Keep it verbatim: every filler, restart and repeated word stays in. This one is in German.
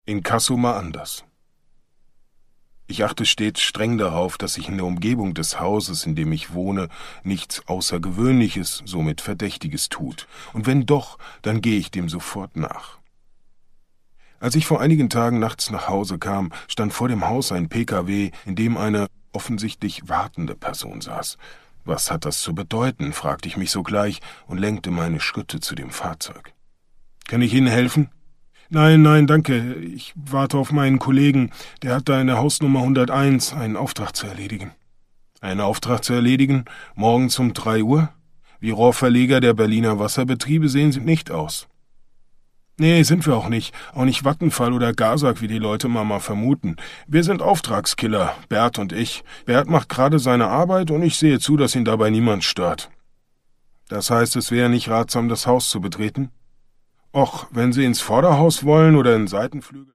Inkasso mal anders. Ich achte stets streng darauf, dass sich in der Umgebung des Hauses, in dem ich wohne, nichts Außergewöhnliches, somit Verdächtiges tut. Und wenn doch, dann gehe ich dem sofort nach. Als ich vor einigen Tagen nachts nach Hause kam, stand vor dem Haus ein P K W, in dem eine offensichtlich wartende Person saß. Was hat das zu bedeuten, fragte ich mich sogleich und lenkte meine Schritte zu dem Fahrzeug. »Kann ich Ihnen helfen?« »Nein, nein, danke. Ich warte auf meinen Kollegen. Der hat da in der Hausnummer hunderteins einen Auftrag zu erledigen.« »Einen Auftrag zu erledigen? Morgens um drei Uhr? Wie Rohrverleger der Berliner Wasserbetriebe sehen Sie nicht aus.« »Nee, sind wir auch nicht. Auch nicht Vattenfall oder Gasak, wie die Leute mal vermuten. Wir sind Auftragskiller, Bert und ich. Bert macht gerade seine Arbeit und ich sehe zu, dass ihn dabei niemand stört.« »Das heißt, es wäre nicht ratsam, das Haus zu betreten?« »Och, wenn Sie ins Vorderhaus wollen oder in Seitenflügel...«